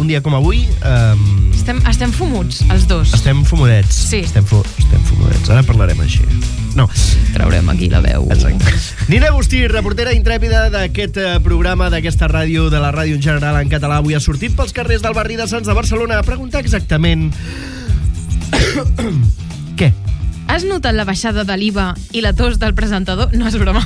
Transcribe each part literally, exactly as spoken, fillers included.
dia com avui... Um... Estem, estem fumuts, els dos. Estem fumudets. Sí. Estem, fu estem fumudets. Ara parlarem així. No. Traurem aquí la veu. Exacte. Nina Agustí, reportera intrèpida d'aquest programa, d'aquesta ràdio, de la ràdio en general en català, avui ha sortit pels carrers del barri de Sants de Barcelona a preguntar exactament... Què? Has notat la baixada de l'I V A i la tos del presentador? No, és broma.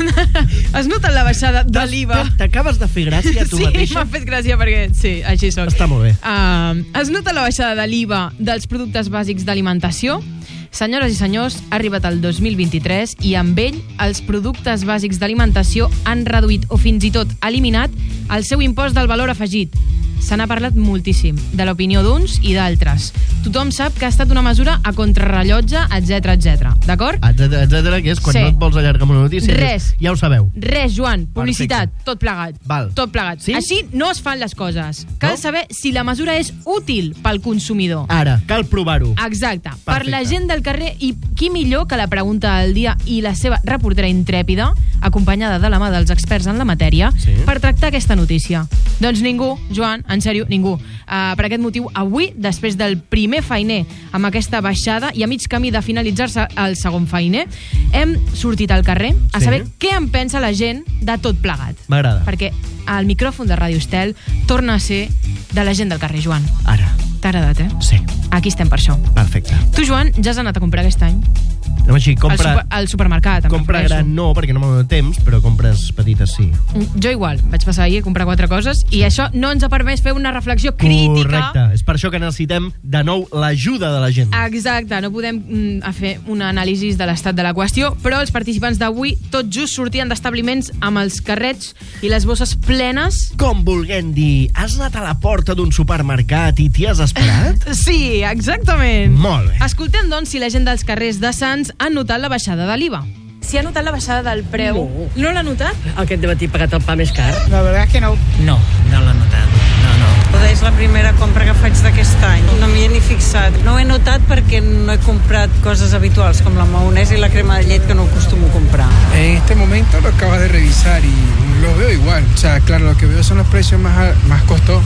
Has notat la baixada de l'I V A? T'acabes de fer gràcia a tu sí, mateixa? Sí, m'ha fet gràcia perquè... Sí, així soc. Està molt bé. Uh, has notat la baixada de l'I V A dels productes bàsics d'alimentació? Senyores i senyors, ha arribat el dos mil vint-i-tres i amb ell els productes bàsics d'alimentació han reduït o fins i tot eliminat el seu impost del valor afegit. Se n'ha parlat moltíssim, de l'opinió d'uns i d'altres. Tothom sap que ha estat una mesura a contrarrellotge, etcètera, etcètera. D'acord? Etcètera, etcètera, que és quan sí. no et vols allargar amb una notícia. Res. Ja ho sabeu. Res, Joan. Publicitat. Perfecte. Tot plegat. Val. Tot plegat. Sí? Així no es fan les coses. Cal no? saber si la mesura és útil pel consumidor. Ara, cal provar-ho. Exacte. Perfecte. Per la gent del carrer, i qui millor que la pregunta del dia i la seva reportera intrèpida, acompanyada de la mà dels experts en la matèria, sí. per tractar aquesta notícia. Doncs ningú, Joan, en sèrio, ningú. Uh, per aquest motiu, avui, després del primer feiner amb aquesta baixada i a mig camí de finalitzar-se el segon feiner, hem sortit al carrer a sí. saber què en pensa la gent de tot plegat. M'agrada. Perquè el micròfon de Ràdio Estel torna a ser de la gent del carrer, Joan. Ara. T'ha agradat, eh? Sí. Aquí estem per això. Perfecte. Tu, Joan, ja has anat a comprar aquest any? No, així, compra... Al, super, al supermercat. Compra gran no, perquè no m'ha donat temps, però compres petites sí. Jo igual, vaig passar ahir a comprar quatre coses i això no ens ha permès fer una reflexió crítica. Correcte, és per això que necessitem de nou l'ajuda de la gent. Exacte, no podem mm, fer un anàlisi de l'estat de la qüestió, però els participants d'avui tot just sortien d'establiments amb els carrets i les bosses plenes. Com volguem dir, has anat a la porta d'un supermercat i t'hi has esperat? Sí, exactament. Molt bé. Escoltem, doncs, si la gent dels carrers de Sants han notat la baixada de l'I V A. Si ha notat la baixada del preu, no, no l'ha notat? Aquest dematí he pagat el pa més car. La verdad es que no. No, no l'ha notat. No, no. És la primera compra que faig d'aquest any. No m'hi he ni fixat. No ho he notat perquè no he comprat cosas habituals, com la maonesa y la crema de llet, que no acostumo comprar. En este momento lo acabo de revisar y lo veo igual. O sea, claro, lo que veo son los precios más, más costosos.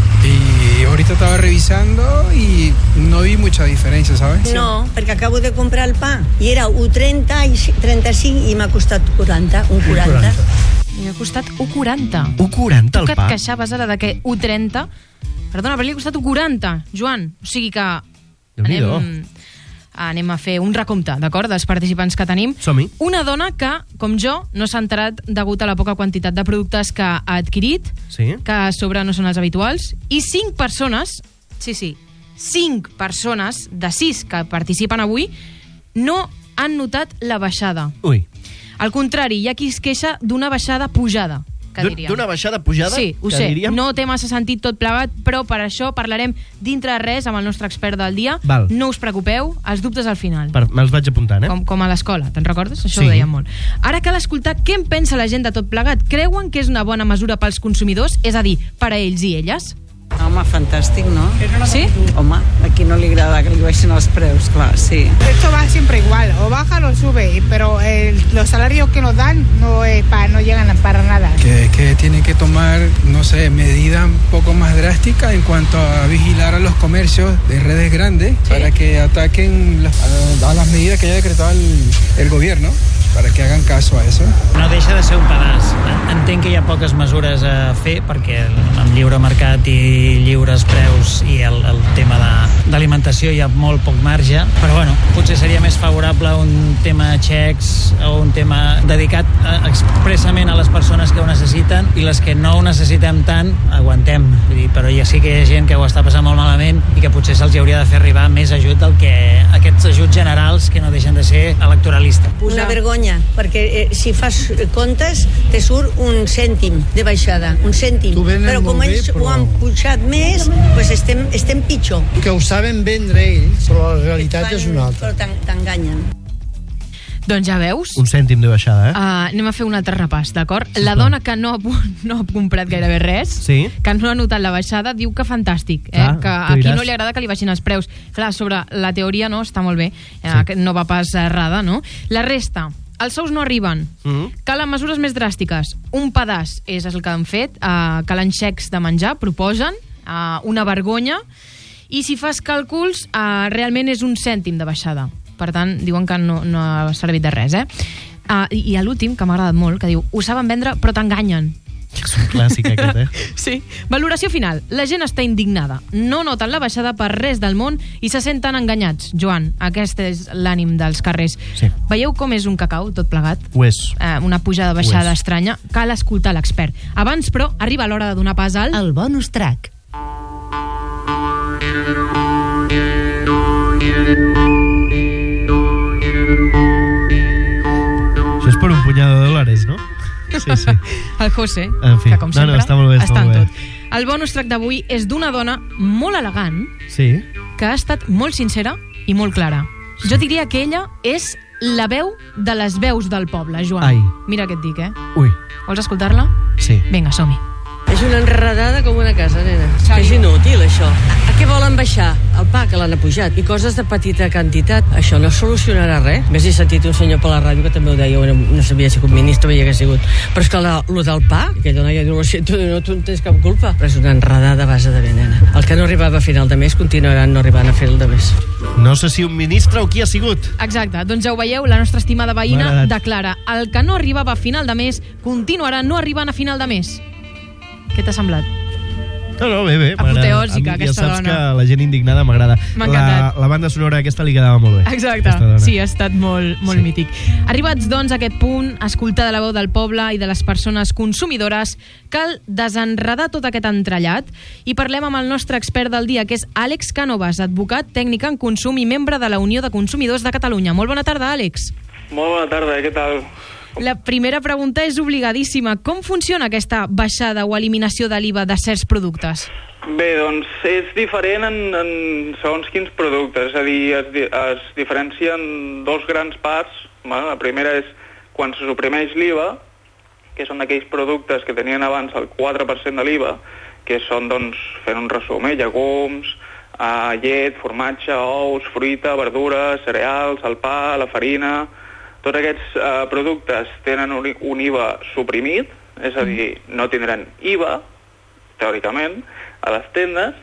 Y ahorita estaba revisando y no vi mucha diferencia, ¿sabes? No, perquè acabo de comprar el pa i era un trenta i trenta-cinc i m'ha costat quaranta, un quaranta. Li ha costat un quaranta. un quaranta el pa? Tu que pa? et queixaves ara de que un trenta... Perdona, però li ha costat un quaranta, Joan. O sigui que anem, anem a fer un recompte, d'acord, dels participants que tenim. Som-hi. Una dona que, com jo, no s'ha enterat degut a la poca quantitat de productes que ha adquirit, sí. que a sobre no són els habituals, i cinc persones, sí, sí, cinc persones de sis que participen avui no han notat la baixada. Ui. Al contrari, hi ha qui es queixa d'una baixada pujada, que diríem. D'una baixada pujada? Sí, ho que sé, diríem? no té massa sentit tot plegat, però per això parlarem dintre de res amb el nostre expert del dia. Val. No us preocupeu, els dubtes al final. Per, me'ls vaig apuntant, eh? Com, com a l'escola, te'n recordes? Això Sí. ho dèiem molt. Ara cal escoltar què en pensa la gent de tot plegat. Creuen que és una bona mesura pels consumidors? És a dir, per a ells i elles? Home, fantàstic, no? Sí? Home, a qui no li agrada que li baixin els preus, clar, sí. Esto va siempre igual, o baja o sube, pero el, los salarios que nos dan no, eh, pa, no llegan para nada. Que, que tiene que tomar, no sé, medidas un poco más drásticas en cuanto a vigilar a los comercios de redes grandes, ¿sí? Para que ataquen las, a, a las medidas que haya decretado el, el gobierno, para que hagan caso a eso. No deixa de ser un pedaç. Entenc que hi ha poques mesures a fer perquè amb lliure mercat i lliures preus i el, el tema d'alimentació hi ha molt poc marge, però bueno, potser seria més favorable un tema de xecs o un tema dedicat a, expressament a les persones que ho necessiten, i les que no ho necessitem tant, aguantem. Vull dir, però ja sí que hi ha gent que ho està passant molt malament i que potser se'ls hauria de fer arribar més ajut del que aquests ajuts generals que no deixen de ser electoralistes. Una vergonya, perquè eh, si fas comptes te surt un cèntim de baixada, un cèntim. Però com ells ho han pujat més, pues estem, estem pitjor. Que ho saben vendre ells, però la realitat és una altra. Però t'enganyen. Doncs ja veus. Un cèntim de baixada, eh? Uh, anem a fer un altre repàs, d'acord? Sí, la clar. dona que no ha, no ha comprat gairebé res, sí. que no ha notat la baixada, diu que fantàstic, eh? Clar, que a qui no li agrada que li baixin els preus. Clar, sobre la teoria no, està molt bé, eh, Sí. no va pas errada, no? La resta, els sous no arriben, Mm-hmm. calen mesures més dràstiques. Un pedaç és el que han fet, uh, calen xecs de menjar, proposen, Uh, una vergonya. I si fas càlculs, uh, realment és un cèntim de baixada. Per tant, diuen que no, no ha servit de res, eh? Uh, I, i a l'últim, que m'ha agradat molt, que diu, ho saben vendre, però t'enganyen. És un clàssic aquest, eh? Sí. Valoració final. La gent està indignada. No noten la baixada per res del món i se senten enganyats. Joan, aquest és l'ànim dels carrers. Sí. Veieu com és un cacau, tot plegat? Ho és. Eh, una pujada baixada estranya. Cal escoltar l'expert. Abans, però, arriba l'hora de donar pas al... El bonus track. Això és per un punyado de dòlares, no? Sí, sí. El José, en fi. que com sempre no, no, està molt bé, està, està en molt tot. bé. El bonus track d'avui és d'una dona molt elegant Sí. que ha estat molt sincera i molt clara. Jo diria que ella és la veu de les veus del poble, Joan. Ai. Mira què et dic, eh? Ui, Vols escoltar-la? sí. Vinga, som-hi. És una enredada com una casa, nena. Xavi. És inútil, això. A, a què volen baixar? El pa, que l'han apujat. I coses de petita quantitat. Això no solucionarà res. Més he sentit un senyor per la ràdio que també ho deia, no, no sabia si un ministre havia que sigut. Però és que la, lo del pa, aquella noia diu, lo siento, no, tu no tens cap culpa. Però és una enredada a base de bé, nena. El que no arribava a final de mes continuaran no arribant a final de mes. No sé si un ministre o qui ha sigut. Exacte, doncs ja ho veieu, la nostra estimada M'ha veïna agradat. declara el que no arribava a final de mes continuarà no arribant a final de mes. Què t'ha semblat? No, no, bé, bé. Apoteòsica, m'agrada. aquesta Ja saps dona. que la gent indignada m'agrada. M'ha La, encantat. la banda sonora aquesta li quedava molt bé. Exacte, aquesta dona. sí, ha estat molt, molt Sí. mític. Arribats, doncs, a aquest punt, escoltar de la veu del poble i de les persones consumidores, cal desenredar tot aquest entrellat i parlem amb el nostre expert del dia, que és Àlex Cánovas, advocat, tècnic en consum i membre de la Unió de Consumidors de Catalunya. Molt bona tarda, Àlex. Molt bona tarda, què tal? La primera pregunta és obligadíssima. Com funciona aquesta baixada o eliminació de l'I V A de certs productes? Bé, doncs és diferent en, en segons quins productes, és a dir, es, di- es diferencien dos grans parts. Bueno, la primera és quan se suprimeix l'I V A, que són aquells productes que tenien abans el quatre per cent de l'I V A, que són, doncs, fent un resum, eh, llegums, eh, llet, formatge, ous, fruita, verdures, cereals, el pa, la farina. Tots aquests eh, productes tenen un, un I V A suprimit, és a dir, no tindran I V A, teòricament, a les tendes,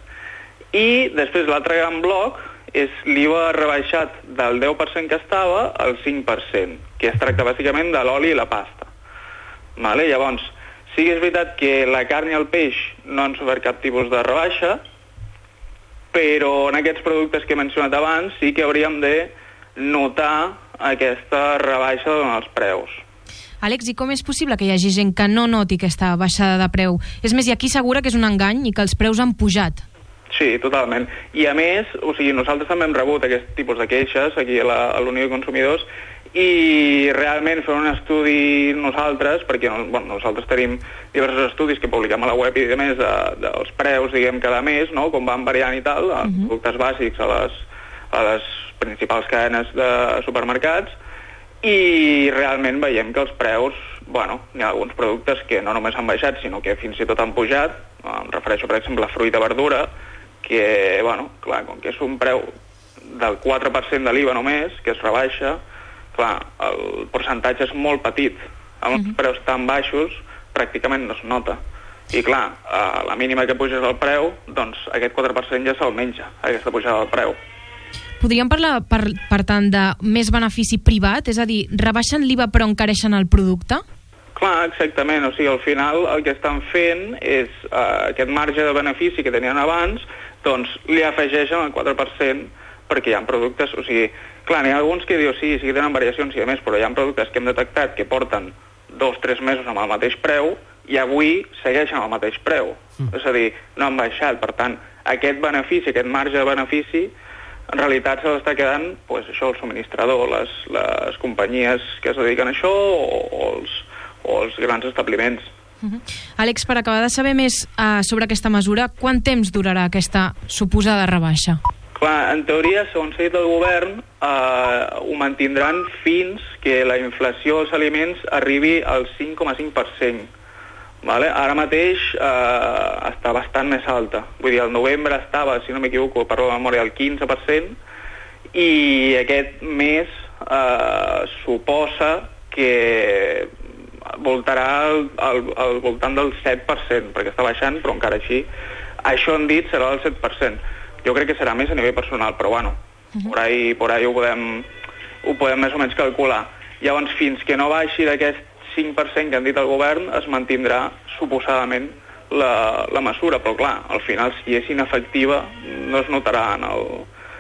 i després l'altre gran bloc és l'I V A rebaixat del deu per cent que estava al cinc per cent, que es tracta bàsicament de l'oli i la pasta. Vale? Llavors, sí que és veritat que la carn i el peix no han sofert cap tipus de rebaixa, però en aquests productes que he mencionat abans sí que hauríem de notar aquesta rebaixa en els preus. Àlex, i com és possible que hi hagi gent que no noti aquesta baixada de preu? És més, hi ha qui assegura que és un engany i que els preus han pujat. Sí, totalment. I a més, o sigui, nosaltres també hem rebut aquest tipus de queixes aquí a la, a l'Unió de Consumidors i realment fer un estudi nosaltres, perquè bueno, nosaltres tenim diversos estudis que publiquem a la web i a més de, dels preus, diguem, cada mes, no?, com van variant i tal, uh -huh. productes bàsics a les, a les principals cadenes de supermercats, i realment veiem que els preus, bueno, hi ha alguns productes que no només han baixat, sinó que fins i tot han pujat. Em refereixo, per exemple, a fruita i verdura, que, bueno, clar, com que és un preu del quatre per cent de l'I V A només, que es rebaixa, clar, el percentatge és molt petit. Amb uns uh -huh. preus tan baixos, pràcticament no es nota. I clar, a la mínima que puges el preu, doncs aquest quatre per cent ja se'l menja, aquesta pujada del preu. Podríem parlar, per, per tant, de més benefici privat? És a dir, rebaixen l'I V A però encareixen el producte? Clar, exactament. O sigui, al final el que estan fent és uh, aquest marge de benefici que tenien abans, doncs li afegeixen el quatre per cent perquè hi ha productes, o sigui, clar, n'hi ha alguns que diuen sí, sí que tenen variacions i a més, però hi ha productes que hem detectat que porten dos o tres mesos amb el mateix preu i avui segueixen al mateix preu. Mm. És a dir, no han baixat. Per tant, aquest benefici, aquest marge de benefici, en realitat se l'està quedant, pues, això, el subministrador, les, les companyies que es dediquen a això o, o, els, o els grans establiments. Uh-huh. Àlex, per acabar de saber més uh, sobre aquesta mesura, quant temps durarà aquesta suposada rebaixa? Clar, en teoria, segons s'ha dit el govern, eh, ho mantindran fins que la inflació dels aliments arribi al cinc coma cinc per cent. Vale? Ara mateix eh, està bastant més alta. Vull dir, el novembre estava, si no m'equivoco, per la memòria, al quinze per cent, i aquest mes eh, suposa que voltarà al, al, al voltant del set per cent, perquè està baixant, però encara així Això han dit serà el set per cent. Jo crec que serà més a nivell personal, però bueno, uh-huh. por ahí, por ahí ho podem, ho podem més o menys calcular. Llavors, fins que no baixi d'aquest cinc per cent que han dit el govern, es mantindrà suposadament la, la mesura, però clar, al final, si és inefectiva, no es notarà en, el,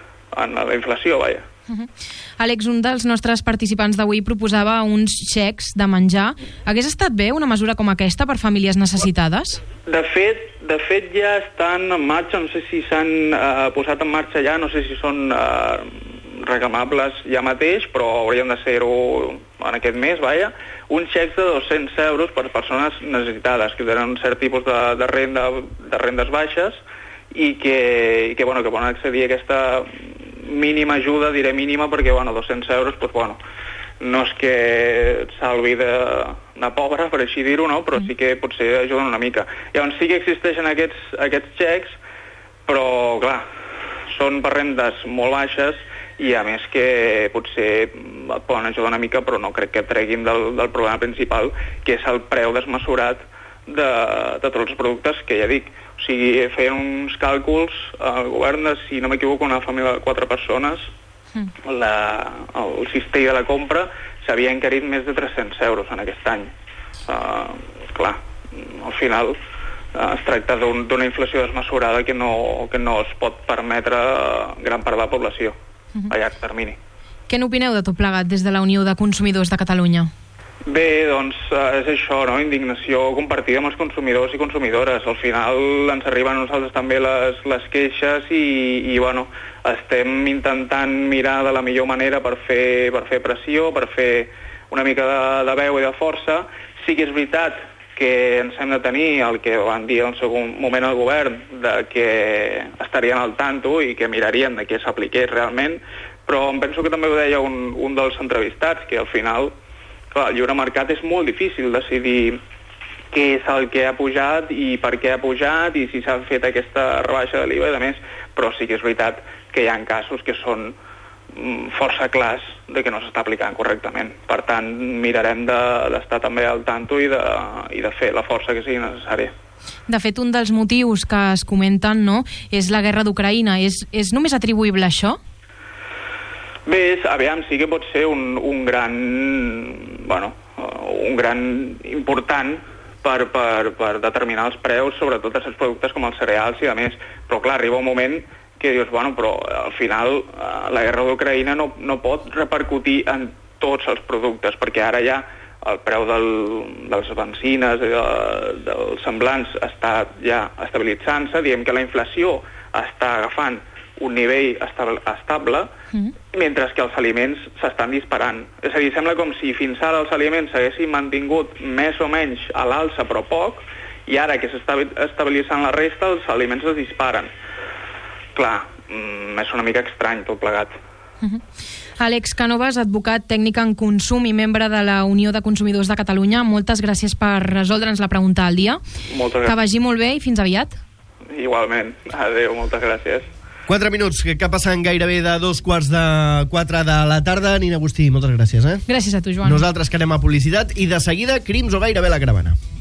en la inflació, vaja. Uh-huh. Àlex, un dels nostres participants d'avui proposava uns xecs de menjar. Hagués estat bé una mesura com aquesta per famílies necessitades? De fet, de fet ja estan en marxa, no sé si s'han eh, posat en marxa ja, no sé si són eh, reclamables ja mateix, però haurien de ser-ho en aquest mes, vaja, uns xecs de dos-cents euros per persones necessitades, que tenen un cert tipus de, de, renda, de rendes baixes i que, i que, bueno, que poden accedir a aquesta mínima ajuda, diré mínima, perquè, bueno, dos-cents euros, doncs, bueno, no és que et salvi d'anar pobre, per així dir-ho, no? Però sí que potser ajuden una mica. Llavors sí que existeixen aquests, aquests xecs, però, clar, són per rendes molt baixes i, a més, que potser et poden ajudar una mica, però no crec que treguin del, del problema principal, que és el preu desmesurat de, de tots els productes, que ja dic, o sigui, feien uns càlculs al govern de, si no m'equivoco, una família de quatre persones, mm. la, el cistell de la compra s'havia encarit més de tres-cents euros en aquest any. Uh, clar, al final uh, es tracta d'un, d'una inflació desmesurada que no, que no es pot permetre gran part de la població mm-hmm. a llarg termini. Què n'opineu de tot plegat des de la Unió de Consumidors de Catalunya? Bé, doncs és això, no? Indignació compartida amb els consumidors i consumidores. Al final ens arriben a nosaltres també les, les queixes i, i bueno, estem intentant mirar de la millor manera per fer, per fer pressió, per fer una mica de, de veu i de força. Sí que és veritat que ens hem de tenir el que van dir en el segon moment al govern, de que estarien al tanto i que mirarien de què s'apliqués realment, però em penso que també ho deia un, un dels entrevistats, que al final, clar, el lliure mercat és molt difícil decidir què és el que ha pujat i per què ha pujat i si s'ha fet aquesta rebaixa de l'I V A i de més, però sí que és veritat que hi ha casos que són força clars de que no s'està aplicant correctament. Per tant, mirarem de, d'estar també al tanto i de, i de fer la força que sigui necessària. De fet, un dels motius que es comenten, no, és la guerra d'Ucraïna. És, és només atribuïble a això? Bé, aviam, sí que pot ser un, un gran, bueno, un gran important per, per, per determinar els preus, sobretot de certs productes com els cereals i a més. Però clar, arriba un moment que dius, bueno, però al final la guerra d'Ucraïna no, no pot repercutir en tots els productes, perquè ara ja el preu del, de les benzines i de, dels semblants està ja estabilitzant-se, diem que la inflació està agafant un nivell estable, mm. mentre que els aliments s'estan disparant. És a dir, sembla com si fins ara els aliments s'haguessin mantingut més o menys a l'alça, però poc, i ara que s'està estabilitzant la resta, els aliments es disparen. Clar, mm, és una mica estrany tot plegat. Uh-huh. Àlex Cánovas, advocat tècnic en consum i membre de la Unió de Consumidors de Catalunya, moltes gràcies per resoldre'ns la pregunta al dia. Moltes gràcies. Que vagi molt bé i fins aviat. Igualment. Adéu, moltes gràcies. Quatre minuts, que passen gairebé de dos quarts de quatre de la tarda. Nina Agustí, moltes gràcies. Eh? Gràcies a tu, Joan. Nosaltres que anem a publicitat i de seguida Crims o gairebé la caravana.